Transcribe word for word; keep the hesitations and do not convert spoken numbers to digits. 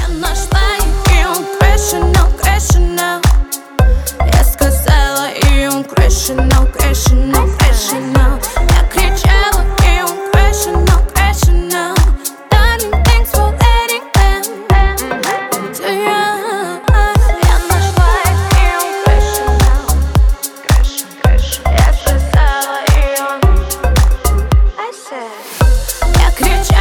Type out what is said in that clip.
нашла, и он крашенал, крашенал. Я сказала, и он крашенал, крашенал, крашенал. Я кричала, и он крашенал, крашенал. Darling, thanks for letting them to you. Я нашла, и он крашенал, крашенал. Я сказала, и он I said. Я кричала.